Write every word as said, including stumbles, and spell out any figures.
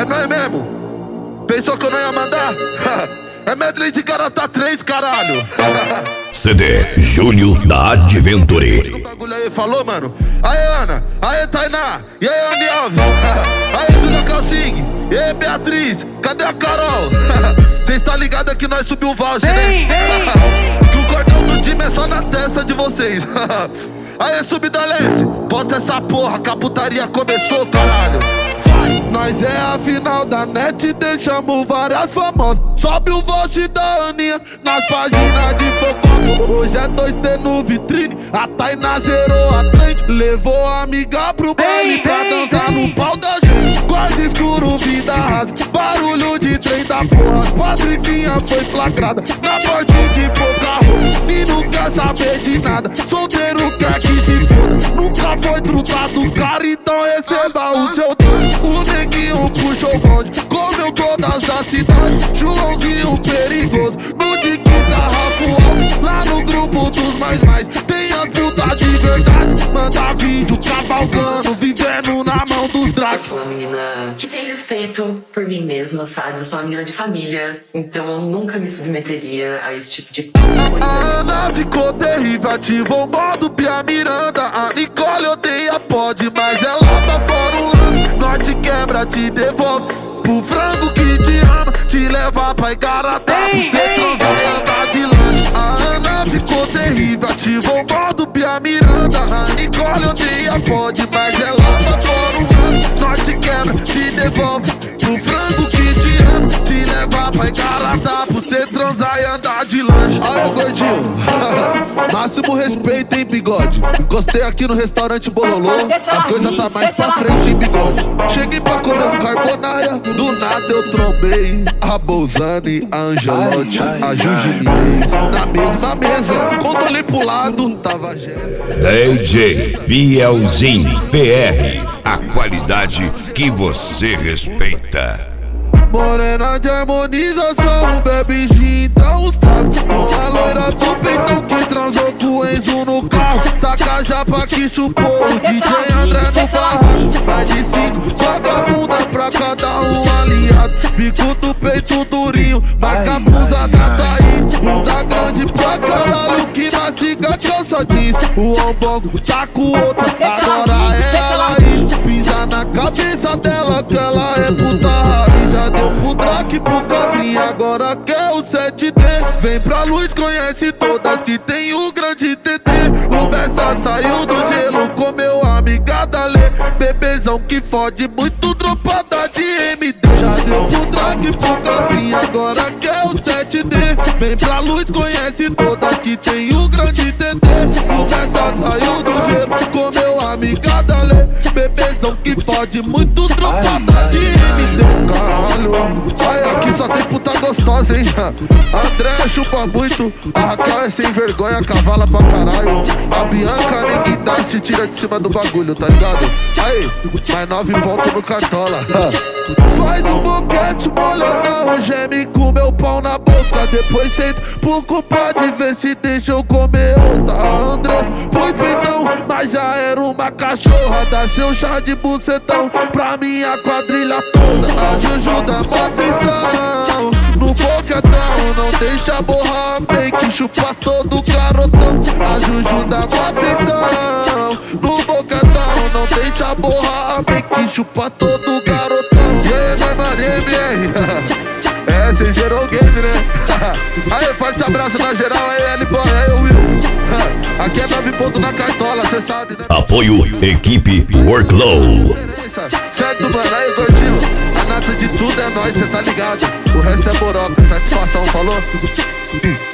É nóis mesmo. Pensou que eu não ia mandar? É medley de Garota três, caralho. C D Júnior da Adventure. O bagulho aí falou, mano. Aê, Ana. Aê, Tainá. E aí, Andy Alves. Aê, Júlia Calcing. E aí, Beatriz. Cadê a Carol? Cês tá ligado que nós subiu o voucher, né? Que o cordão do time é só na testa de vocês. Aê, Subdalece. Posta essa porra que a putaria começou, caralho. Vai. Nós é a final da net, deixamos várias famosas. Sobe o voucher da Aninha nas páginas de fofoca. Hoje é dois T no vitrine, a Tainá zerou a trend. Levou a amiga pro baile pra dançar no pau da gente. Quarto escuro, vida rasa, barulho de trem da porra. Patricinha foi flagrada na porte de pouca roupa. E não quer saber de nada, solteiro quer que se foda. Nunca foi trutado, cara, então receba o seu dono. O neguinho puxou o bonde, comeu todas as cidades. Joãozinho perigoso, no Dickies da Rafael. Lá no grupo dos mais mais, tem as putas de verdade. Manda vídeo cavalgando, vivendo na mão dos dragos. Eu sou uma menina que tem respeito por mim mesma, sabe? Eu sou uma menina de família, então eu nunca me submeteria a esse tipo de coisa. A Ana ficou terrível, ativou o modo Pia Miranda. A Nicole odeia pode, mas ela tá fora um lance. Nós te quebra, te devolve pro frango que te ama, te leva pra Igaratá, pra cê transar e andar de lanche. A Ana ficou terrível, ativou o modo Pia Miranda. A Nicole odeia pode, mas ela tá fora um lance. Nós te quebra, te devolve pro frango que te ama, te leva pra Igaratá, pra cê transar e andar de lanche. Aí, gordinho, máximo respeito, hein, bigode. Encostei aqui no restaurante Bololô, as coisas tá mais pra frente, hein, bigode. Cheguei pra comer um carbonara, do nada eu trombei a Bolzani, a Angelotti, a Juju Minez na mesma mesa. Quando olhei pro lado, tava a Jéssica. D J Bielzinho P R, a qualidade que você respeita. Morena de harmonização, bebe gin, dá uns tragos. A loira do peitão que transou com o Enzo no carro. Taca a japa que chupou o D J André no barraco. Mais de cinco, joga a bunda pra cada um aliado. Bico do peito durinho, marca a blusa da Thaís. Bunda grande pra caralho que mastiga calça jeans. O ombongo tá com o outro, agora é a Laís. Pisa na cabeça dela que ela é puta raiz. Já deu pro Drake, pro Cabrinha, agora quer o sete D. Vem pra luz, conhece todas que tem o grande T T. O Bessa saiu do gelo, comeu a amiga da Lê. Bebezão que fode muito, dropada de M D. Já deu pro Drake, pro Cabrinha, agora quer o sete D. Vem pra luz, conhece todas que tem o grande T T. O Bessa saiu do gelo, comeu a amiga da Lê. Bebezão que fode muito, dropada de M D. Caralho, ai, aqui só tem puta gostosa, hein? A André chupa muito, a Raquel é sem vergonha, cavala pra caralho. A Bianca ninguém dá, se tira de cima do bagulho, tá ligado? Aí, mais nove pontos no cartola. Faz um boquete molhadão, geme com meu pau na boca. Depois senta pro culpado ver se deixa eu comer outra. A Andrés pôs peitão, mas já era uma cachorra. Dá seu chá de bucetão pra minha quadrilha toda. A Juju dá mó atenção no boquetão, não deixa borrar a make, chupa todo garotão. A Juju dá mó atenção no boquetão, não deixa borrar a make, chupa todo garotão. E aí, Norman M R, é, cês zerou o game, né? Aí, forte abraço na geral, aí, L-Boy, aí, Will. Aqui é nove pontos na cartola, cê sabe, né? Apoio Equipe Worklow. Certo, mano, aí, gordinho. A nata de tudo é nóis, cê tá ligado. O resto é boroca, satisfação, falou?